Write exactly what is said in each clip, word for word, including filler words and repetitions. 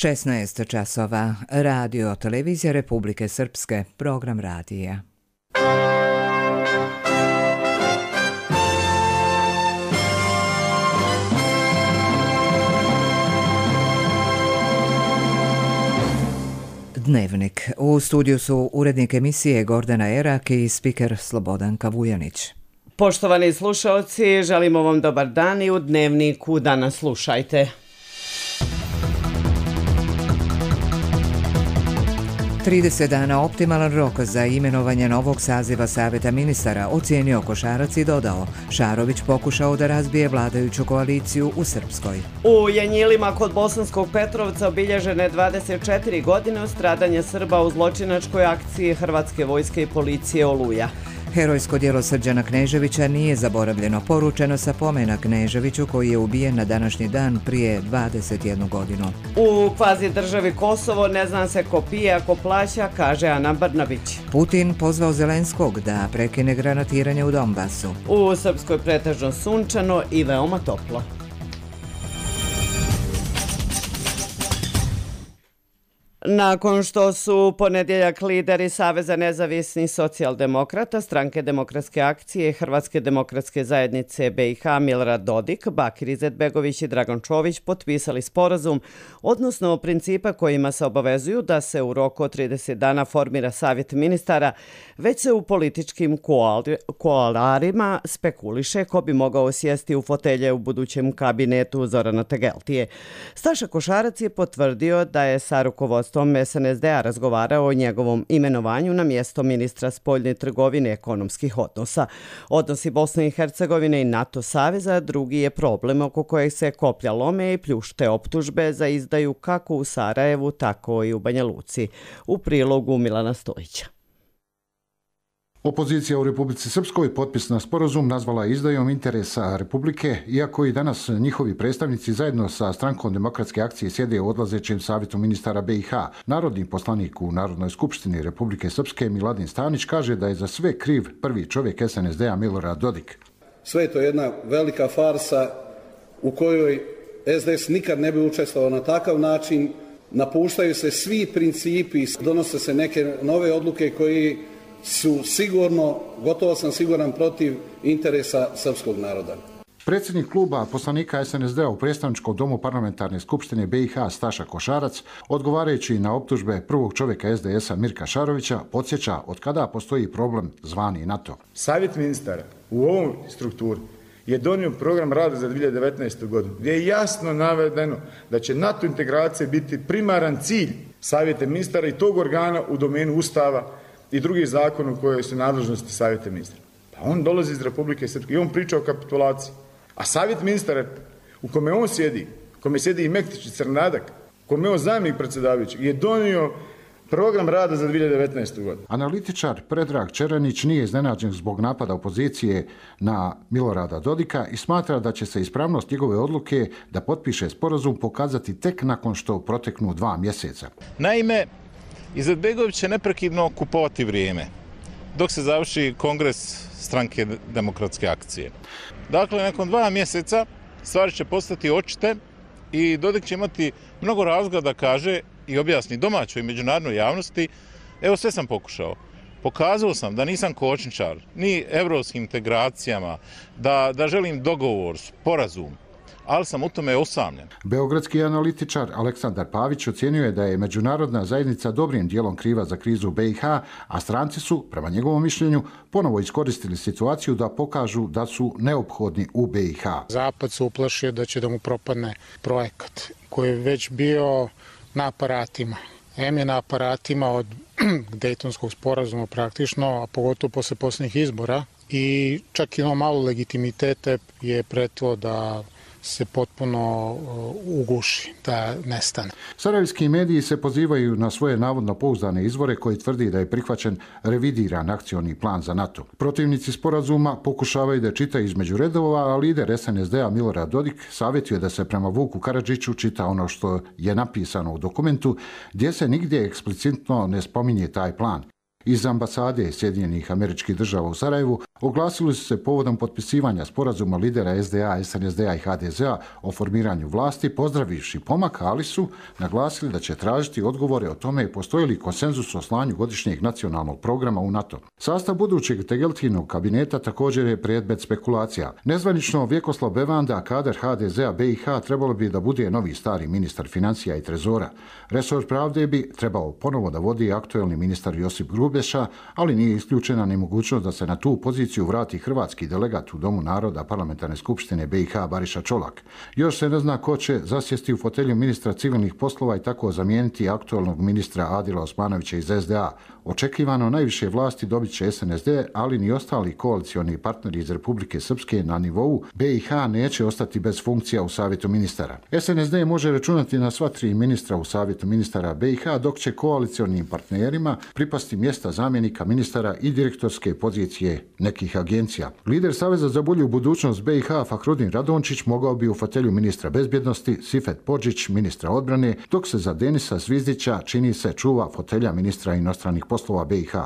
šesnaest časova. Radio Televizija Republike Srpske. Program radija. Dnevnik. U studiju su urednik emisije Gordana Erak i spiker Slobodanka Vujanić. Poštovani slušalci, želimo vam dobar dan i u Dnevniku danas slušajte. trideset dana optimalan rok za imenovanje novog saziva Saveta ministara, ocijenio Košarac i dodao, Šarović pokušao da razbije vladajuću koaliciju u Srpskoj. U Janjilima kod Bosanskog Petrovca obilježene dvadeset četiri godine od stradanja Srba u zločinačkoj akciji Hrvatske vojske i policije Oluja. Herojsko djelo Srđana Kneževića nije zaboravljeno, poručeno sa pomena Kneževiću koji je ubijen na današnji dan prije dvadeset jednu godinu. U kvazi državi Kosovo ne zna se ko pije, ko plaća, kaže Ana Brnabić. Putin pozvao Zelenskog da prekine granatiranje u Donbasu. U Srpskoj pretežno sunčano i veoma toplo. Nakon što su ponedjeljak lideri Saveza nezavisnih socijaldemokrata, Stranke demokratske akcije i Hrvatske demokratske zajednice B i H Milorad Dodik, Bakir Izetbegović i Dragan Čović potpisali sporazum, odnosno principa kojima se obavezuju da se u roku od trideset dana formira savjet ministara, već se u političkim koalarima spekuliše ko bi mogao sjesti u fotelje u budućem kabinetu Zorana Tegeltije. Staša Košarac je potvrdio da je sa rukovodstvom S N S D-a razgovarao o njegovom imenovanju na mjesto ministra spoljne trgovine i ekonomskih odnosa. Odnosi Bosne i Hercegovine i NATO saveza drugi je problem oko kojeg se koplja lome i pljušte optužbe za izdaju kako u Sarajevu, tako i u Banja Luci. U prilogu Milana Stojića. Opozicija u Republici Srpskoj potpis na sporazum nazvala izdajom interesa Republike, iako i danas njihovi predstavnici zajedno sa Strankom demokratske akcije sjede u odlazećem savjetu ministara B i H. Narodni poslanik u Narodnoj skupštini Republike Srpske Miladin Stanić kaže da je za sve kriv prvi čovjek S N S D-a Milorad Dodik. Sve je to jedna velika farsa u kojoj S D S nikad ne bi učestvovao na takav način. Napuštaju se svi principi, donose se neke nove odluke koji su sigurno, gotovo sam siguran, protiv interesa srpskog naroda. Predsjednik kluba poslanika S N S D-a u predstavničkom domu parlamentarne skupštine B i H Staša Košarac, odgovarajući na optužbe prvog čovjeka S D S-a Mirka Šarovića, podsjeća od kada postoji problem zvani NATO. Savjet ministara u ovom strukturi je donio program rada za dvije hiljade devetnaestu. godinu, gdje je jasno navedeno da će NATO integracije biti primaran cilj savjeta ministara i tog organa u domenu Ustava i drugih zakona u kojoj su nadležnosti savjeta ministara. Pa on dolazi iz Republike Srpske i on priča o kapitulaciji. A savjet ministara u kome on sjedi, u kome sjedi i Mektić i Crnadak, u kome on zamjenik predsjedavajućeg, je donio program rada za dvije hiljade devetnaestu. godinu. Analitičar Predrag Čeranić nije iznenađen zbog napada opozicije na Milorada Dodika i smatra da će se ispravnost njegove odluke da potpiše sporazum pokazati tek nakon što proteknu dva mjeseca. Naime, Izetbegović će neprekidno kupovati vrijeme dok se završi kongres Stranke demokratske akcije. Dakle, nakon dva mjeseca stvari će postati očite i Dodik će imati mnogo razloga da kaže i objasni domaćoj i međunarodnoj javnosti, evo sve sam pokušao. Pokazao sam da nisam kočničar, ni evropskim integracijama, da, da želim dogovor, sporazum, ali sam u tome osamljen. Beogradski analitičar Aleksandar Pavić ocjenjuje je da je međunarodna zajednica dobrim dijelom kriva za krizu u B i H, a stranci su, prema njegovom mišljenju, ponovo iskoristili situaciju da pokažu da su neophodni u B i H. Zapad se uplašio da će da mu propadne projekat koji je već bio na aparatima. Em je na aparatima od Dejtonskog sporazuma praktično, a pogotovo posle posljednjih izbora, i čak i ono malo legitimitete je pretilo da se potpuno uguši, da nestane. Sarajevski mediji se pozivaju na svoje navodno pouzdane izvore koji tvrdi da je prihvaćen revidiran akcioni plan za NATO. Protivnici sporazuma pokušavaju da čitaju između redova, a lider S N S D-a Milorad Dodik savjetuje da se prema Vuku Karadžiću čita ono što je napisano u dokumentu, gdje se nigdje eksplicitno ne spominje taj plan. Iz ambasade Sjedinjenih Američkih Država u Sarajevu oglasili su se povodom potpisivanja sporazuma lidera es de a, es en es de a i ha de ze a o formiranju vlasti, pozdravivši pomak, ali su naglasili da će tražiti odgovore o tome postoji li konsenzus o slanju godišnjeg nacionalnog programa u NATO. Sastav budućeg Tegeltinog kabineta također je predmet spekulacija. Nezvanično Vjekoslav Bevanda, kadar ha de ze a be i ha, trebalo bi da bude novi stari ministar financija i trezora. Resor pravde bi trebao ponovo da vodi aktuelni ministar Josip Grubeša, ali nije isključena ni mogućnost da se na tu poziciju vrati hrvatski delegat u Domu naroda Parlamentarne skupštine be i ha Bariša Čolak. Još se ne zna ko će zasjesti u fotelju ministra civilnih poslova i tako zamijeniti aktualnog ministra Adila Osmanovića iz es de a. Očekivano najviše vlasti dobit će es en es de, ali ni ostali koalicioni partneri iz Republike Srpske na nivou be i ha neće ostati bez funkcija u Savjetu ministara. es en es de može računati na sva tri ministra u Savjetu ministara be i ha, dok će koalicionim partnerima pripasti mjesta zamjenika ministara i direktorske pozicije nekih agencija. Lider Saveza za bolju budućnost be i ha Fahrudin Radončić mogao bi u fotelju ministra bezbjednosti, Sifet Podžić ministra odbrane, dok se za Denisa Zvizdića čini se čuva fotelja ministra inostranih poslova be i ha.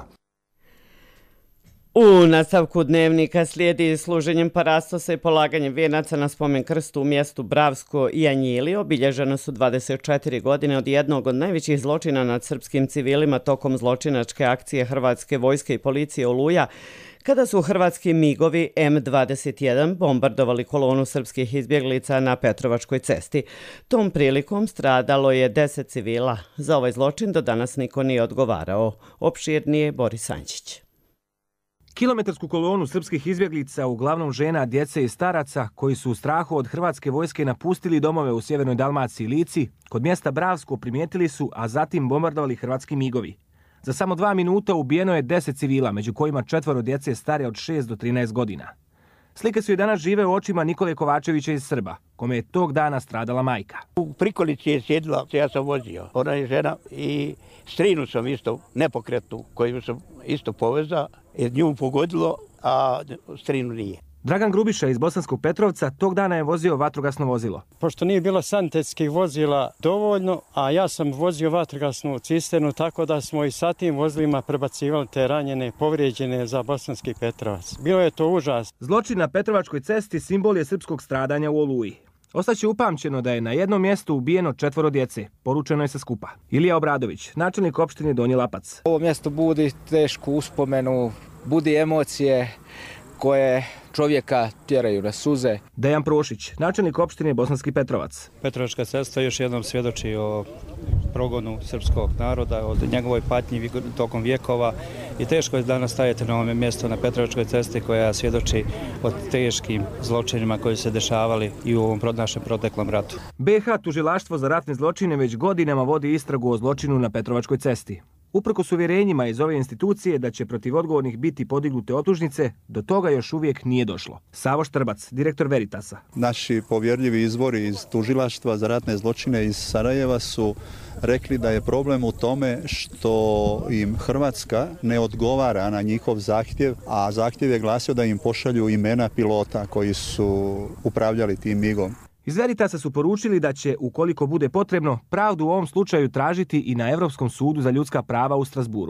U nastavku dnevnika slijedi služenjem parastosa i polaganjem vijenaca na spomen krstu u mjestu Bravsko i Anjili. Obilježeno su dvadeset četiri godine od jednog od najvećih zločina nad srpskim civilima tokom zločinačke akcije Hrvatske vojske i policije Oluja, kada su hrvatski migovi em dvadeset jedan bombardovali kolonu srpskih izbjeglica na Petrovačkoj cesti. Tom prilikom stradalo je deset civila. Za ovaj zločin do danas niko nije odgovarao. Opširnije Boris Ančić. Kilometarsku kolonu srpskih izbjeglica, uglavnom žena, djece i staraca, koji su u strahu od hrvatske vojske napustili domove u sjevernoj Dalmaciji i Lici, kod mjesta Bravsko primijetili su, a zatim bombardovali hrvatski migovi. Za samo dva minuta ubijeno je deset civila, među kojima četvoro djece starije od šest do trinaest godina. Slike su i danas žive u očima Nikole Kovačevića iz Srba, kome je tog dana stradala majka. U prikolici je sjedila, ja sam vozio. Ona je žena i strinu sam isto nepokretnu, koju sam isto povezao, jer nju pogodilo, a strinu nije. Dragan Grubiša iz Bosanskog Petrovca tog dana je vozio vatrogasno vozilo. Pošto nije bilo sanitetskih vozila dovoljno, a ja sam vozio vatrogasnu cisternu, tako da smo i sa tim vozilima prebacivali te ranjene, povrijeđene za Bosanski Petrovac. Bilo je to užas. Zločin na Petrovačkoj cesti simbol je srpskog stradanja u Oluji. Ostaće upamćeno da je na jednom mjestu ubijeno četvoro djece, poručeno je sa skupa. Ilija Obradović, načelnik opštine Donji Lapac. Ovo mjesto budi tešku uspomenu, budi emocije koje čovjeka tjeraju na suze. Dejan Prošić, načelnik opštine Bosanski Petrovac. Petrovačka cesta još jednom svjedoči o progonu srpskog naroda, od njegovoj patnji tokom vjekova i teško je danas stajati na ovome mjestu na Petrovačkoj cesti koja svjedoči o teškim zločinima koji se dešavali i u ovom našem proteklom ratu. be i ha tužilaštvo za ratne zločine već godinama vodi istragu o zločinu na Petrovačkoj cesti. Uprkos uvjerenjima iz ove institucije da će protiv odgovornih biti podignute optužnice, do toga još uvijek nije došlo. Savo Štrbac, direktor Veritasa. Naši povjerljivi izvori iz tužilaštva za ratne zločine iz Sarajeva su rekli da je problem u tome što im Hrvatska ne odgovara na njihov zahtjev, a zahtjev je glasio da im pošalju imena pilota koji su upravljali tim migom. Iz Veritasa su poručili da će, ukoliko bude potrebno, pravdu u ovom slučaju tražiti i na Europskom sudu za ljudska prava u Strasburu.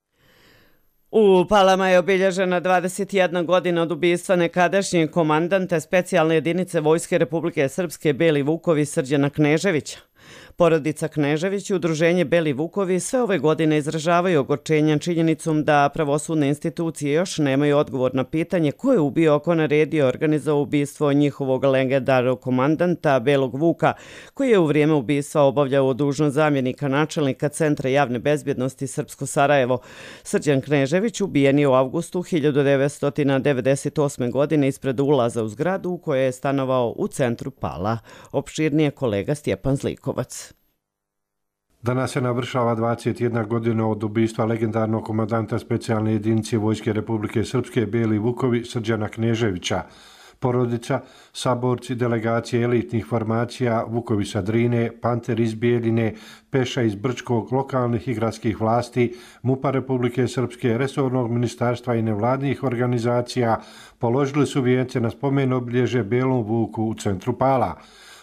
U Palama je obilježena dvadeset jedna godina od ubistva nekadašnjeg komandanta specijalne jedinice Vojske Republike Srpske Beli Vukovi Srđana Kneževića. Porodica Knežević i udruženje Beli Vukovi sve ove godine izražavaju ogorčenja činjenicom da pravosudne institucije još nemaju odgovor na pitanje ko je ubio, ko naredio, organizovao ubistvo njihovog legendarnog komandanta Belog Vuka, koji je u vrijeme ubistva obavljao dužnost zamjenika načelnika Centra javne bezbjednosti Srpsko Sarajevo. Srđan Knežević ubijen je u avgustu hiljadu devetsto devedeset osme. godine ispred ulaza u zgradu u kojoj je stanovao u centru Pala. Opširnije kolega Stjepan Zlikovac. Danas se navršava dvadeset jedna godina od ubistva legendarnog komandanta specijalne jedinice Vojske Republike Srpske Beli Vukovi Srđana Kneževića. Porodica, saborci, delegacije elitnih formacija, Vukovi sa Drine, Panter iz Bijeljine, Peša iz Brčkog, lokalnih i gradskih vlasti, MUP-a Republike Srpske, resornog ministarstva i nevladnih organizacija položili su vijence na spomen obilježje Belom Vuku u centru Pala.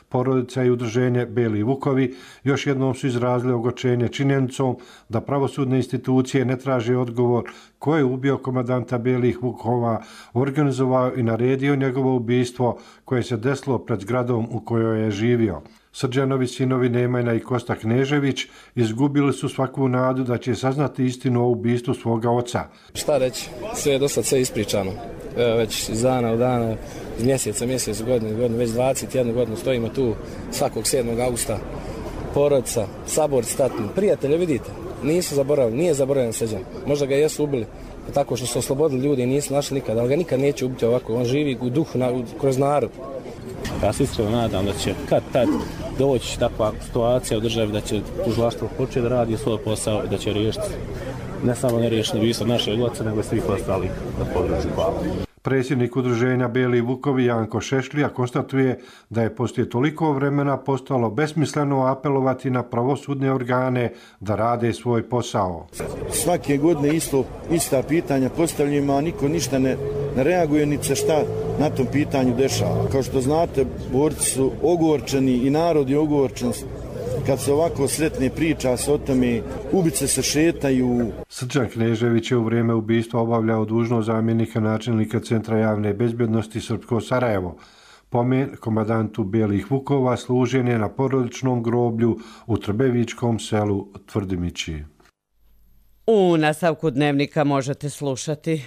Porodica i udruženje Beli Vukovi još jednom su izrazili ogorčenje činjenicom da pravosudne institucije ne traže odgovor ko je ubio komandanta Belih Vukova, organizovao i naredio njegovo ubistvo koje se desilo pred zgradom u kojoj je živio. Srđanovi sinovi Nemanja i Kosta Knežević izgubili su svaku nadu da će saznati istinu o ubistvu svoga oca. Šta reći, sve je dosta sve ispričano. Evo, već iz dana u dana, iz mjeseca, mjesec, godine, godine, već dvadeset jednu godinu stojimo tu svakog sedmog augusta. Porodica, saborci, tatni, prijatelje, vidite, nisu zaboravili, nije zaboravljen Srđan. Možda ga jesu ubili tako što su oslobodili ljudi i nisu našli nikada, ali ga nikad neće ubiti ovako, on živi u duhu, na, kroz narod. Ja se iskreno nadam da će kad tad doći takva situacija u državi da će tužilaštvo početi da radi svoj posao i da će riješiti ne samo neriješeno ubistvo našeg oca, nego i svih ostalih na području. Hvala. Predsjednik udruženja Beli Vukovi Janko Šešlija konstatuje da je poslije toliko vremena postalo besmisleno apelovati na pravosudne organe da rade svoj posao. Svake godine isto, ista pitanja postavljamo, a niko ništa ne, ne reaguje, niti se šta na tom pitanju dešava. Kao što znate, borci su ogorčeni i narod je ogorčen. Kad se ovako sretne priča se o tome, ubice se šetaju. Srđan Knežević je u vrijeme ubistva obavljao dužnost zamjenika načelnika Centra javne bezbjednosti Srpsko Sarajevo. Pomen komandantu Belih Vukova služen je na porodičnom groblju u Trbevičkom selu Tvrdimići. U nastavku dnevnika možete slušati.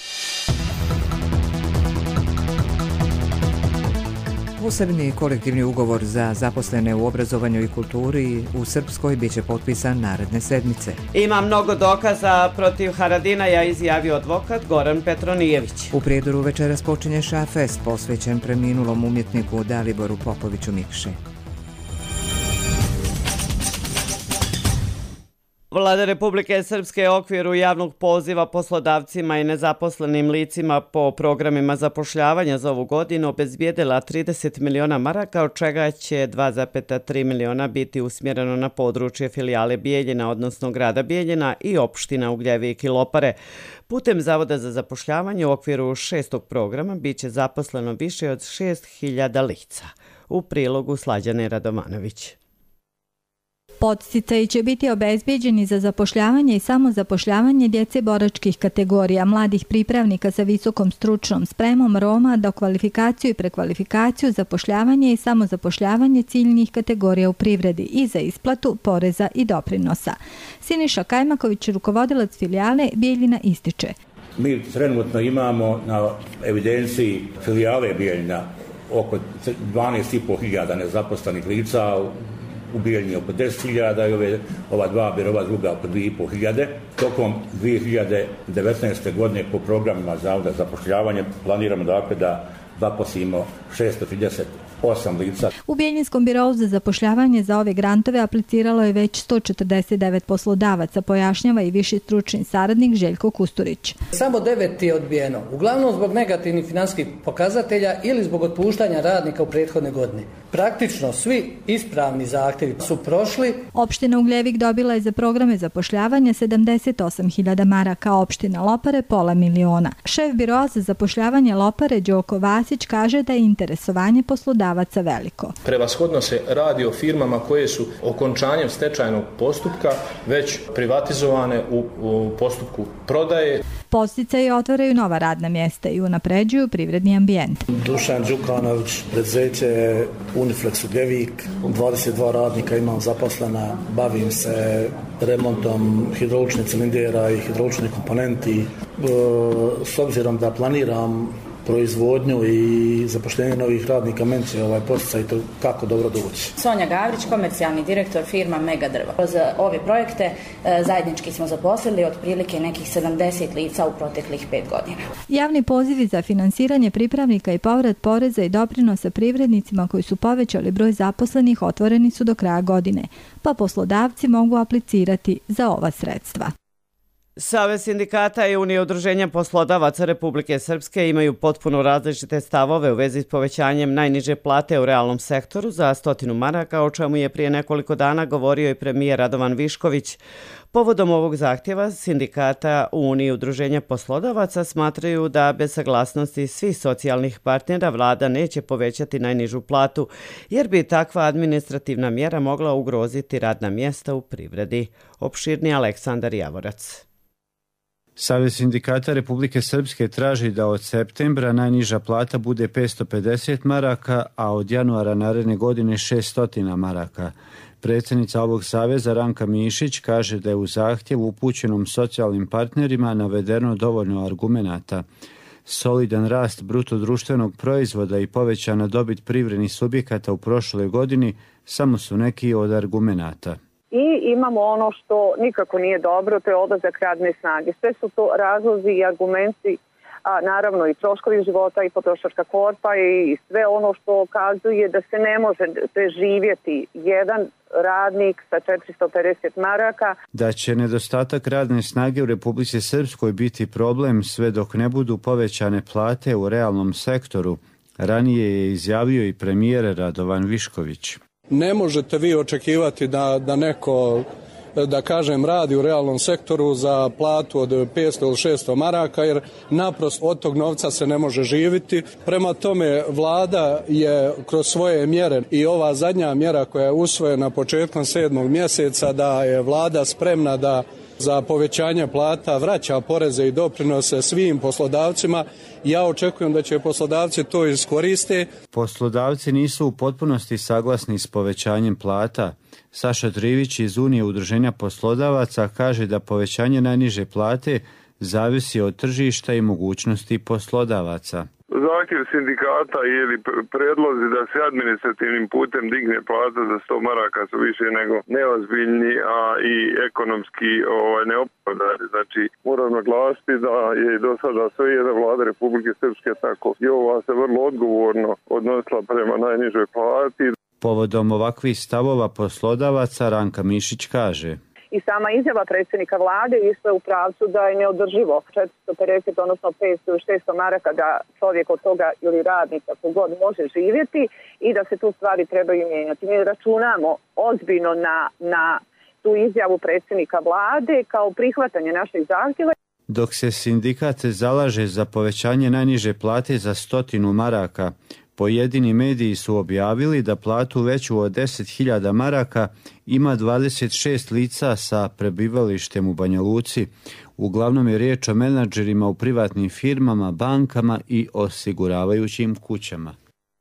Posebni kolektivni ugovor za zaposlene u obrazovanju i kulturi u Srpskoj biće potpisan naredne sedmice. Ima mnogo dokaza protiv Haradinaja, izjavio advokat Goran Petronijević. U Prijedoru večeras počinje Šafest posvećen preminulom umjetniku Daliboru Popoviću Mikše. Vlada Republike Srpske u okviru javnog poziva poslodavcima i nezaposlenim licima po programima zapošljavanja za ovu godinu obezbijedila trideset miliona maraka, od čega će dva zarez tri miliona biti usmjereno na područje filijale Bijeljina, odnosno grada Bijeljina i opština Ugljevik i Lopare. Putem Zavoda za zapošljavanje u okviru šestog programa biće zaposleno više od šest hiljada lica. U prilogu Slađane Radovanović. Podsticaji će biti obezbeđeni za zapošljavanje i samozapošljavanje djece boračkih kategorija, mladih pripravnika sa visokom stručnom spremom, Roma, dokvalifikaciju i prekvalifikaciju, zapošljavanje i samozapošljavanje ciljnih kategorija u privredi i za isplatu poreza i doprinosa. Siniša Kajmaković, rukovodilac filijale Bijeljina, ističe. Mi trenutno imamo na evidenciji filijale Bijeljina oko dvanaest i po hiljada nezaposlenih lica, u Bijeljini oko deset hiljada i ove, ova dva birova druga oko dvije i po hiljade. Tokom dvije hiljade devetnaeste. godine po programima Zavoda za zapošljavanje planiramo dakle da zaposlimo šesto trideset osam lica. U Bijeljinskom birovu za zapošljavanje za ove grantove apliciralo je već sto četrdeset devet poslodavaca, pojašnjava i viši stručni saradnik Željko Kusturić. Samo devet je odbijeno, uglavnom zbog negativnih financijskih pokazatelja ili zbog otpuštanja radnika u prethodne godine. Praktično svi ispravni zahtjevi su prošli. Opština Ugljevik dobila je za programe zapošljavanja sedamdeset osam hiljada maraka, opština Lopare pola miliona. Šef biroa za zapošljavanje Lopare Đoko Vasić kaže da je interesovanje poslodavaca veliko. Prevashodno se radi o firmama koje su okončanjem stečajnog postupka već privatizovane u, u postupku prodaje. Podsticaji otvaraju nova radna mjesta i unapređuju privredni ambijent. Dušan Đukanović, preduzeće Uniflex Ugljevik, dvadeset dva radnika imam zaposlena, bavim se remontom hidrauličnih cilindera i hidrauličnih komponenti. S obzirom da planiram proizvodnju i zapošljenje novih radnika, meni će ovaj posticaj kako dobro doći. Sonja Gavrić, komercijalni direktor firma Mega Drva. Za ove projekte zajednički smo zaposlili otprilike nekih sedamdeset lica u proteklih pet godina. Javni pozivi za finansiranje pripravnika i povrat poreza i doprinosa privrednicima koji su povećali broj zaposlenih otvoreni su do kraja godine, pa poslodavci mogu aplicirati za ova sredstva. Savez sindikata i Unija udruženja poslodavaca Republike Srpske imaju potpuno različite stavove u vezi s povećanjem najniže plate u realnom sektoru za stotinu maraka, o čemu je prije nekoliko dana govorio i premijer Radovan Višković. Povodom ovog zahtjeva sindikata u Uniji udruženja poslodavaca smatraju da bez saglasnosti svih socijalnih partnera vlada neće povećati najnižu platu, jer bi takva administrativna mjera mogla ugroziti radna mjesta u privredi. Opširni Aleksandar Javorac. Savez sindikata Republike Srpske traži da od septembra najniža plata bude petsto pedeset maraka, a od januara naredne godine šessto maraka. Predsjednica ovog saveza Ranka Mišić kaže da je u zahtjevu upućenom socijalnim partnerima navedeno dovoljno argumenata. Solidan rast bruto društvenog proizvoda i povećana dobit privrednih subjekata u prošloj godini samo su neki od argumenata. I imamo ono što nikako nije dobro, to je odlazak radne snage. Sve su to razlozi i argumenti, a naravno i troškovi života i potrošačka korpa i sve ono što ukazuje da se ne može preživjeti jedan radnik sa četiristo pedeset maraka. Da će nedostatak radne snage u Republici Srpskoj biti problem sve dok ne budu povećane plate u realnom sektoru, ranije je izjavio i premijer Radovan Višković. Ne možete vi očekivati da, da neko, da kažem, radi u realnom sektoru za platu od petsto ili šesto maraka, jer naprosto od tog novca se ne može živjeti. Prema tome, vlada je kroz svoje mjere i ova zadnja mjera koja je usvojena početkom sedmog mjeseca, da je vlada spremna da za povećanje plata vraća poreze i doprinose svim poslodavcima. Ja očekujem da će poslodavci to iskoriste. Poslodavci nisu u potpunosti saglasni s povećanjem plata. Saša Trivić iz Unije udruženja poslodavaca kaže da povećanje najniže plate zavisi od tržišta i mogućnosti poslodavaca. Zahtjev sindikata ili predlozi da se administrativnim putem digne plata za sto maraka su više nego neozbiljni, a i ekonomski ovaj, neopravdani. Znači, moram naglasiti da je i do sada sve jedna vlada Republike Srpske tako i ova se vrlo odgovorno odnosila prema najnižoj plati. Povodom ovakvih stavova poslodavaca Ranka Mišić kaže: I sama izjava predsjednika vlade išla u pravcu da je neodrživo četiristo pedeset, odnosno petsto ili šesto maraka da čovjek od toga ili radnik kako god može živjeti i da se tu stvari trebaju mijenjati. Mi računamo ozbiljno na, na tu izjavu predsjednika vlade kao prihvatanje naših zahtjeva. Dok se sindikat zalaže za povećanje najniže plate za stotinu maraka, pojedini mediji su objavili da platu veću od deset hiljada maraka ima dvadeset šest lica sa prebivalištem u Banja Luci. Uglavnom je riječ o menadžerima u privatnim firmama, bankama i osiguravajućim kućama.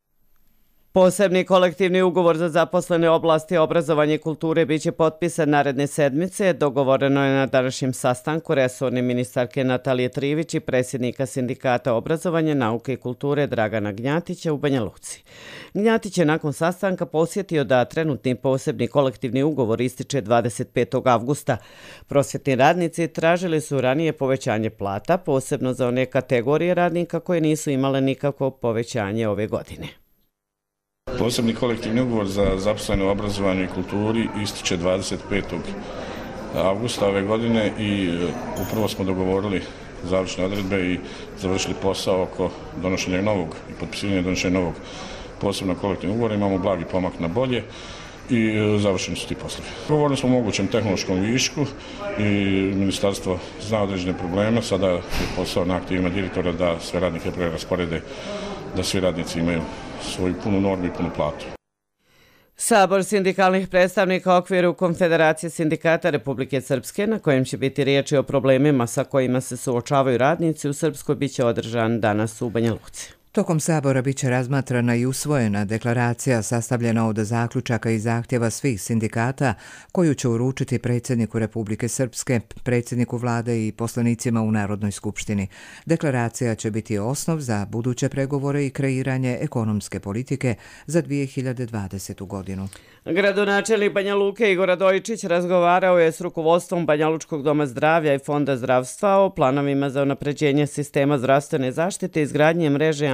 Posebni kolektivni ugovor za zaposlene oblasti obrazovanja i kulture biće potpisan naredne sedmice. Dogovoreno je na današnjem sastanku resorne ministarke Natalije Trivić i predsjednika sindikata obrazovanja, nauke i kulture Dragana Gnjatića u Banja Luci. Gnjatić je nakon sastanka posjetio da trenutni posebni kolektivni ugovor ističe dvadeset petog avgusta. Prosvjetni radnici tražili su ranije povećanje plata, posebno za one kategorije radnika koje nisu imale nikakvo povećanje ove godine. Posebni kolektivni ugovor za zaposlene u obrazovanju i kulturi ističe dvadeset petog avgusta ove godine i upravo smo dogovorili završne odredbe i završili posao oko donošenja novog i potpisivanja donošenja novog posebnog kolektivnog ugovora. Imamo blagi pomak na bolje i završeni su ti poslovi. Govorili smo o mogućem tehnološkom višku i ministarstvo zna određene probleme. Sada je posao na aktivima direktora da sve radnike prerasporede, da svi radnici imaju svoju punu normu i punu platu. Sabor sindikalnih predstavnika u okviru Konfederacije sindikata Republike Srpske, na kojem će biti riječi o problemima sa kojima se suočavaju radnici u Srpskoj, biće održan danas u Banja Luci. Tokom sabora biće razmatrana i usvojena deklaracija sastavljena od zaključaka i zahtjeva svih sindikata koju će uručiti predsjedniku Republike Srpske, predsjedniku vlade i poslanicima u Narodnoj skupštini. Deklaracija će biti osnov za buduće pregovore i kreiranje ekonomske politike za dvije hiljade dvadesetu godinu. Gradonačelnik Banja Luke Igor Radojičić razgovarao je s rukovodstvom Banja Lučkog doma zdravlja i Fonda zdravstva o planovima za unapređenje sistema zdravstvene zaštite i izgradnje mreže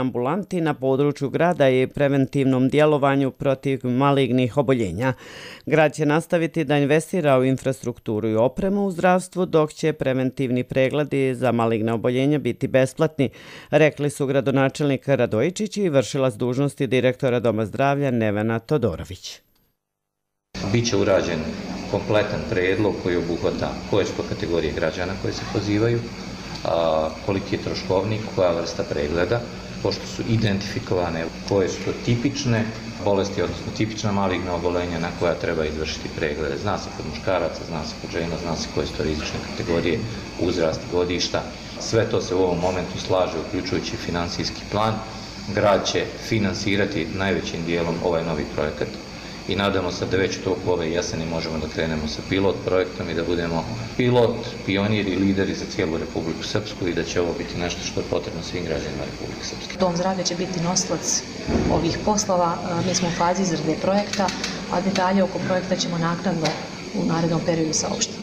ambulanti na području grada i preventivnom djelovanju protiv malignih oboljenja. Grad će nastaviti da investira u infrastrukturu i opremu u zdravstvu, dok će preventivni pregledi za maligne oboljenja biti besplatni, rekli su gradonačelnik Radojičić i vršilac dužnosti direktora Doma zdravlja Nevena Todorović. Biće urađen kompletan predlog koji obuhvata koje su to kategorije građana koje se pozivaju, a, koliki je troškovnik, koja vrsta pregleda, pošto su identifikovane koje su to tipične bolesti, odnosno tipična maligna obolenja na koja treba izvršiti preglede. Zna se kod muškaraca, zna se kod žena, zna se koje su to rizične kategorije, uzrast, godišta. Sve to se u ovom momentu slaže, uključujući finansijski plan. Grad će finansirati najvećim dijelom ovaj novi projekat i nadamo se da već u toku ove jeseni možemo da krenemo sa pilot projektom i da budemo pilot, pioniri i lideri za cijelu Republiku Srpsku i da će ovo biti nešto što je potrebno svim građanima Republike Srpske. Dom zdravlja će biti nosilac ovih poslova. Mi smo u fazi izrade projekta, a detalje oko projekta ćemo naknadno u narednom periodu saopštiti.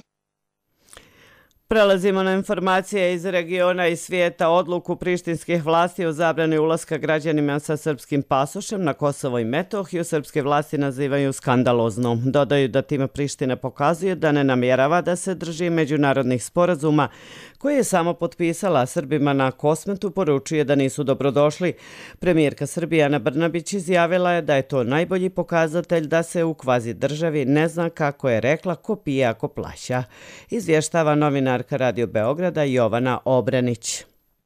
Prelazimo na informacije iz regiona i svijeta. Odluku prištinskih vlasti o zabrani ulaska građanima sa srpskim pasošem na Kosovo i Metohiju srpske vlasti nazivaju skandaloznom. Dodaju da time Priština pokazuje da ne namjerava da se drži međunarodnih sporazuma koje je samo potpisala. Srbima na Kosmetu poručuje da nisu dobrodošli. Premijerka Srbije Ana Brnabić izjavila je da je to najbolji pokazatelj da se u kvazi državi ne zna, kako je rekla, ko pije ako plaća. Izvještava novinarka Radio Beograda Jovana Obranić.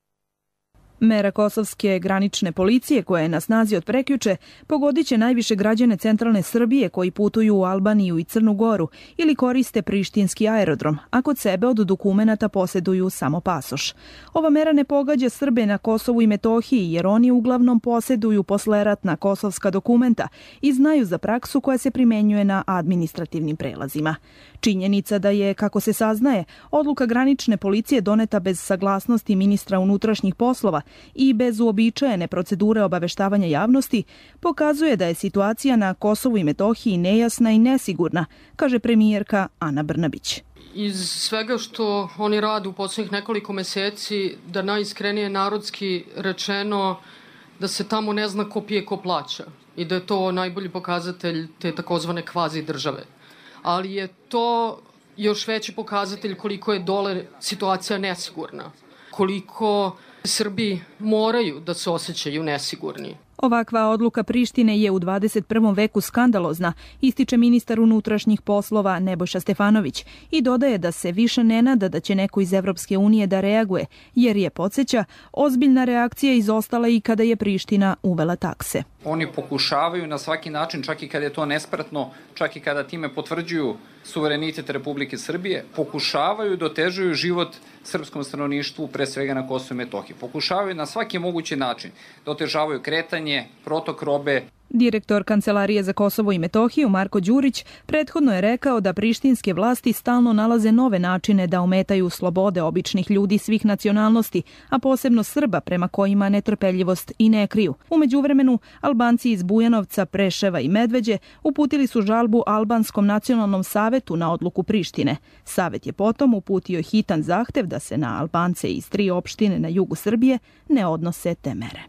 Mera kosovske granične policije, koja je na snazi od prekjuče, pogodit će najviše građane centralne Srbije koji putuju u Albaniju i Crnu Goru ili koriste prištinski aerodrom, a kod sebe od dokumenata posjeduju samo pasoš. Ova mera ne pogađa Srbe na Kosovu i Metohiji, jer oni uglavnom posjeduju posleratna kosovska dokumenta i znaju za praksu koja se primenjuje na administrativnim prelazima. Činjenica da je, kako se saznaje, odluka granične policije doneta bez saglasnosti ministra unutrašnjih poslova i bez uobičajene procedure obaveštavanja javnosti, pokazuje da je situacija na Kosovu i Metohiji nejasna i nesigurna, kaže premijerka Ana Brnabić. Iz svega što oni rade u posljednjih nekoliko meseci, da najiskrenije narodski rečeno, da se tamo ne zna ko pije ko plaća i da je to najbolji pokazatelj te takozvane kvazi države. Ali je to još veći pokazatelj koliko je dole situacija nesigurna, koliko Srbi moraju da se osjećaju nesigurni. Ovakva odluka Prištine je u dvadeset prvom veku skandalozna, ističe ministar unutrašnjih poslova Nebojša Stefanović i dodaje da se više ne nada da će neko iz Evropske unije da reaguje, jer je, podsjeća, ozbiljna reakcija izostala i kada je Priština uvela takse. Oni pokušavaju na svaki način, čak i kada je to nespretno, čak i kada time potvrđuju suverenitet Republike Srbije, pokušavaju da otežuju život srpskom stanovništvu, pre svega na Kosovu i Metohiji. Pokušavaju na svaki mogući način da otežavaju kretanje, protok robe. Direktor Kancelarije za Kosovo i Metohiju Marko Đurić prethodno je rekao da prištinske vlasti stalno nalaze nove načine da ometaju slobode običnih ljudi svih nacionalnosti, a posebno Srba, prema kojima netrpeljivost i ne kriju. U međuvremenu, Albanci iz Bujanovca, Preševa i Medveđe uputili su žalbu Albanskom nacionalnom savetu na odluku Prištine. Savet je potom uputio hitan zahtev da se na Albance iz tri opštine na jugu Srbije ne odnose te mere.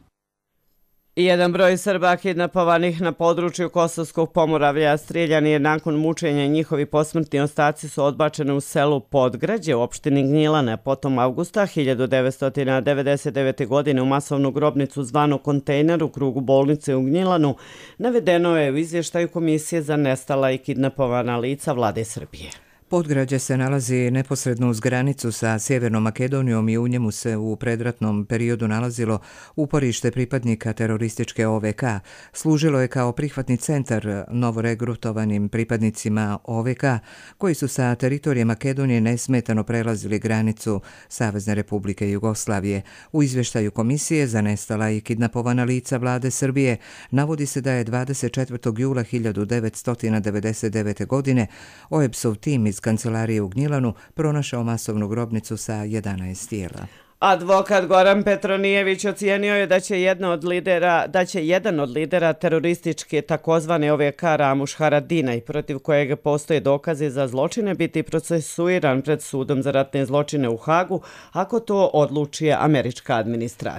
Jedan broj Srba kidnapovanih na području Kosovskog Pomoravlja strijeljan je nakon mučenja. Njihovi posmrtni ostaci su odbačeni u selu Podgrađe u opštini Gnjilane. Potom avgusta hiljadu devetsto devedeset devete. godine u masovnu grobnicu zvanu Kontejner u krugu bolnice u Gnjilanu navedeno je u izvještaju Komisije za nestala i kidnapovana lica Vlade Srbije. Podgrađe se nalazi neposredno uz granicu sa Sjevernom Makedonijom i u njemu se u predratnom periodu nalazilo uporište pripadnika terorističke O V K. Služilo je kao prihvatni centar novoregrutovanim pripadnicima O V K koji su sa teritorije Makedonije nesmetano prelazili granicu Savezne Republike Jugoslavije. U izvještaju Komisije za nestala i kidnapovana lica Vlade Srbije navodi se da je dvadeset četvrtog jula hiljadu devetsto devedeset devete. godine O E B S-ov tim iz kancelarije u Gnjilanu pronašao masovnu grobnicu sa jedanaest tijela. Advokat Goran Petronijević ocijenio je da će jedan od lidera, da će jedan od lidera terorističke takozvane O V K Ramuš Haradinaj, protiv kojeg postoje dokazi za zločine, biti procesuiran pred sudom za ratne zločine u Hagu, ako to odluči američka administracija.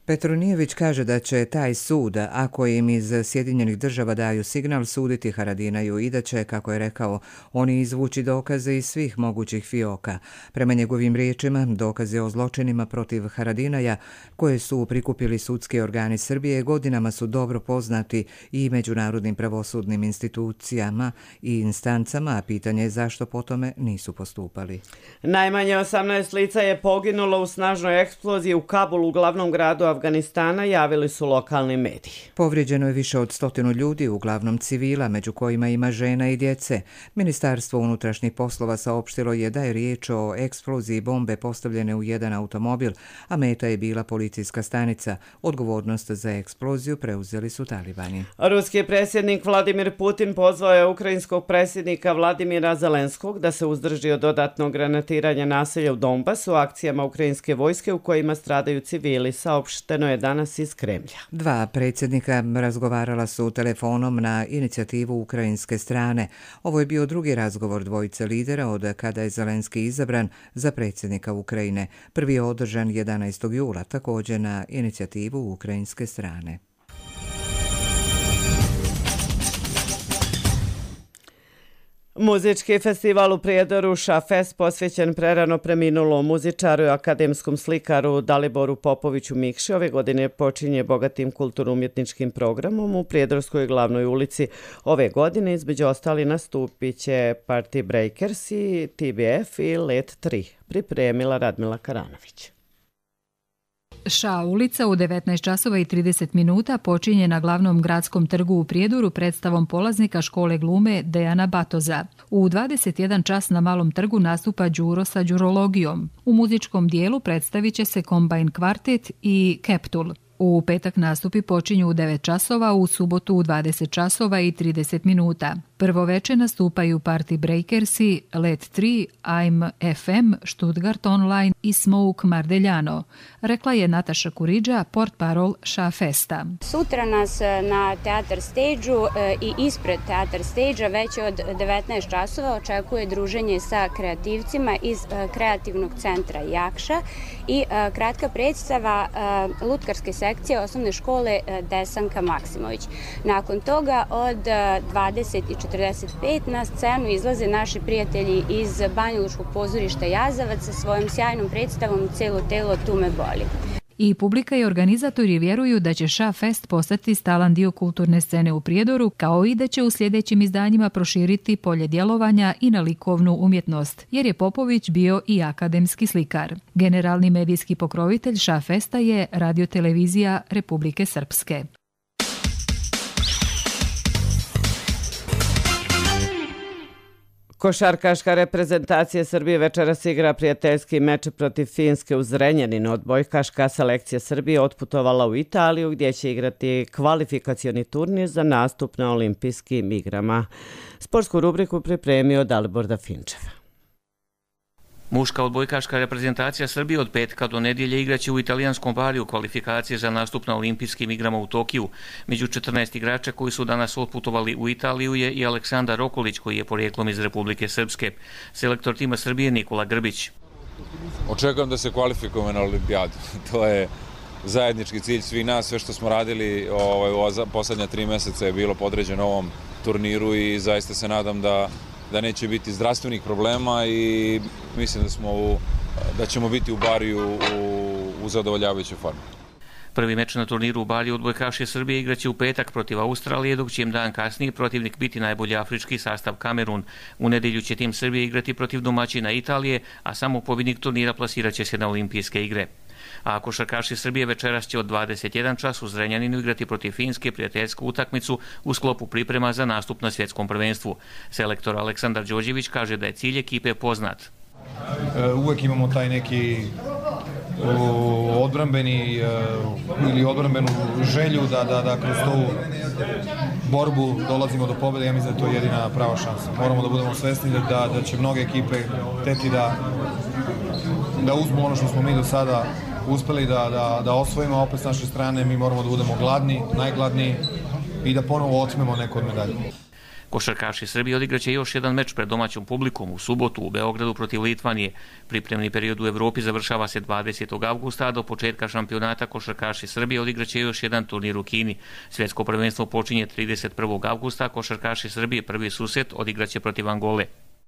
Petronijević kaže da će taj sud, ako im iz Sjedinjenih država daju signal, suditi Haradinaju i da će, kako je rekao, oni izvući dokaze iz svih mogućih fioka. Prema njegovim riječima, dokaze o zločinima protiv Haradinaja, koje su prikupili sudski organi Srbije, godinama su dobro poznati i međunarodnim pravosudnim institucijama i instancama, a pitanje je zašto po tome nisu postupali. Najmanje osamnaest lica je poginulo u snažnoj eksploziji u Kabulu, u glavnom gradu Afganistana, javili su lokalni mediji. Povrijeđeno je više od stotinu ljudi, uglavnom civila, među kojima ima žena i djece. Ministarstvo unutrašnjih poslova saopštilo je da je riječ o eksploziji bombe postavljene u jedan automobil, a meta je bila policijska stanica. Odgovornost za eksploziju preuzeli su talibani. Ruski predsjednik Vladimir Putin pozvao je ukrajinskog predsjednika Vladimira Zelenskog da se uzdrži od dodatnog granatiranja naselja u Donbasu, akcijama ukrajinske vojske u kojima stradaju civili, saopšteno je danas iz Kremlja. Dva predsjednika razgovarala su telefonom na inicijativu ukrajinske strane. Ovo je bio drugi razgovor dvojice lidera od kada je Zelenski izabran za predsjednika Ukrajine. Prvi je održan jedanaestog jula, također na inicijativu ukrajinske strane. Muzički festival u Prijedoru Šafest posvećen prerano preminulom muzičaru i akademskom slikaru Daliboru Popoviću Mikši ove godine počinje bogatim kulturno-umjetničkim programom u Prijedorskoj glavnoj ulici. Ove godine između ostali nastupit će Party Breakers i T B F i Let tri, pripremila Radmila Karanović. Ša ulica u devetnaest časova i trideset minuta počinje na glavnom gradskom trgu u Prijedoru predstavom polaznika škole glume Dejana Batoza. U dvadeset jedan čas na Malom trgu nastupa Đuro sa đurologijom. U muzičkom dijelu predstavit će se Combine Kvartet i Keptul. U petak nastupi počinju u devet časova, u subotu u dvadeset časova i trideset minuta. Prvo veče nastupaju Party Breakersi, Let tri, I'm F M, Stuttgart Online i Smoke Mardeljano, rekla je Nataša Kuriđa, portparol Šafesta. Sutra nas na Teatar Stage-u i ispred Teatar Stage-a već od devetnaest časova očekuje druženje sa kreativcima iz kreativnog centra Jakša i kratka predstava lutkarske sekcije osnovne škole Desanka Maksimović. Nakon toga od dvadeset i četrdeset pet na scenu izlaze naši prijatelji iz Banjalučkog pozorišta Jazavac sa svojom sjajnom predstavom Celo telo tu me boli. I publika i organizatori vjeruju da će Šafest postati stalan dio kulturne scene u Prijedoru, kao i da će u sljedećim izdanjima proširiti polje djelovanja i na likovnu umjetnost, jer je Popović bio i akademski slikar. Generalni medijski pokrovitelj Šafesta je radiotelevizija Republike Srpske. Košarkaška reprezentacija Srbije večeras igra prijateljski meč protiv Finske u Zrenjaninu. Odbojkaška selekcija Srbije otputovala u Italiju gdje će igrati kvalifikacioni turnir za nastup na olimpijskim igrama. Sportsku rubriku pripremio Dalibor Dafinčev. Muška odbojkaška reprezentacija Srbije od petka do nedjelje igraće u italijanskom Baliju kvalifikacije za nastup na olimpijskim igrama u Tokiju. Među četrnaest igrača koji su danas otputovali u Italiju je i Aleksandar Okolić, koji je porijeklom iz Republike Srpske. Selektor tima Srbije Nikola Grbić. Očekujem da se kvalifikujemo na olimpijadu. To je zajednički cilj svih nas. Sve što smo radili ovaj, u posljednja tri mjeseca je bilo podređeno ovom turniru i zaista se nadam da da neće biti zdravstvenih problema i mislim da smo u, da ćemo biti u Bariju u, u zadovoljavajućoj formi. Prvi meč na turniru u Baliju odbojkaši Srbije igraće u petak protiv Australije, dok će im dan kasnije protivnik biti najbolji afrički sastav Kamerun. U nedjelju će tim Srbije igrati protiv domaćina Italije, a samo pobjednik turnira plasiraće se na olimpijske igre. A košarkaši Srbije večeras će od dvadeset jedan čas u Zrenjaninu igrati protiv Finske prijateljsku utakmicu u sklopu priprema za nastup na svjetskom prvenstvu. Selektor Aleksandar Đorđević kaže da je cilj ekipe poznat. Uvijek imamo taj neki odbrambeni ili odbrambenu želju da, da, da kroz tu borbu dolazimo do pobjede. Ja mislim da je to jedina prava šansa. Moramo da budemo svjesni da, da, da će mnoge ekipe teti da, da uzmu ono što smo mi do sada uspjeli da, da, da osvojimo, a opet s naše strane mi moramo da budemo gladni, najgladniji i da ponovo otmemo neko od medalje. Košarkaši Srbije odigraće još jedan meč pred domaćom publikom u subotu u Beogradu protiv Litvanije. Pripremni period u Evropi završava se dvadesetog avgusta, a do početka šampionata košarkaši Srbije odigraće još jedan turnir u Kini. Svjetsko prvenstvo počinje trideset prvog avgusta, a košarkaši Srbije prvi susret odigraće protiv Angole.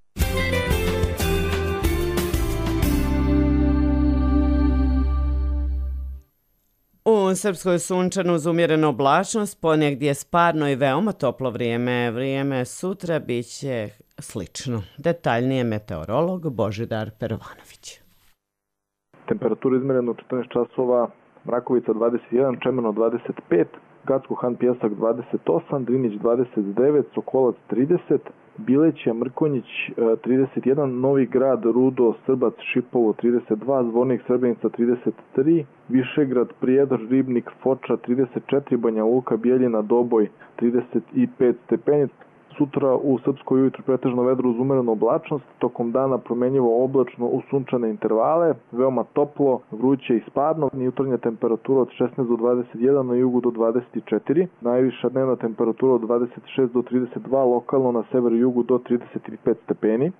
U Srpskoj sunčanu uz umjerenu oblačnost, ponegdje sparno i veoma toplo vrijeme. Vrijeme sutra bit će slično. Detaljnije meteorolog Božidar Perovanović. Temperatura izmjerena u četrnaest časova, Mrakovica dvadeset jedan, Čemeno dvadeset pet, Gacko-Han Pijesak dvadeset osam, Drinić dvadeset devet, Sokolac trideset, Bileća, Mrkonjić trideset jedan, Novi Grad, Rudo, Srbac, Šipovo trideset dva, Zvornik, Srebrenica trideset tri, Višegrad, Prijedor, Ribnik, Foča trideset četiri, Banja Luka, Bijeljina, Doboj trideset pet stepeni. Sutra u Srpskoj ujutru pretežno vedro uz umerenu oblačnost, tokom dana promenjivo oblačno u sunčane intervale, veoma toplo, vruće i sparno, jutarnja temperatura od šesnaest do dvadeset jedan, na jugu do dvadeset četiri, najviša dnevna temperatura od dvadeset šest do trideset dva, lokalno na severu i jugu do trideset pet stepeni.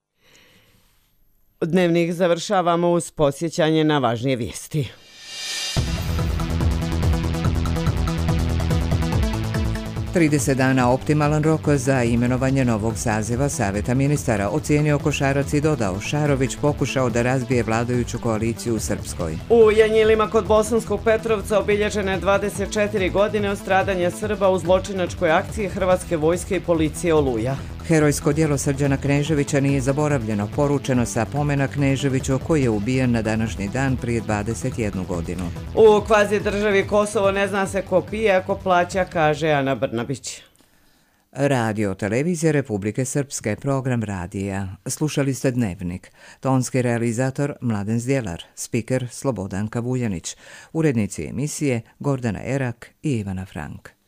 Dnevnik završavamo uz podsjećanje na važnije vijesti. trideset dana optimalan rok za imenovanje novog saziva Saveta ministara, ocijenio Košarac i dodao, Šarović pokušao da razbije vladajuću koaliciju u Srpskoj. U Janjilima kod Bosanskog Petrovca obilježene dvadeset četiri godine od stradanja Srba u zločinačkoj akciji Hrvatske vojske i policije Oluja. Herojsko djelo Srđana Kneževića nije zaboravljeno, poručeno sa pomena Kneževiću koji je ubijen na današnji dan prije dvadeset jednu godinu. U kvazi državi Kosovo ne zna se ko pije, ako plaća, kaže Ana Brnabić. Radio televizija Republike Srpske, program radija. Slušali ste Dnevnik. Tonski realizator Mladen Zdjelar, spiker Slobodanka Vuljanić, urednici emisije Gordana Erak i Ivana Frank.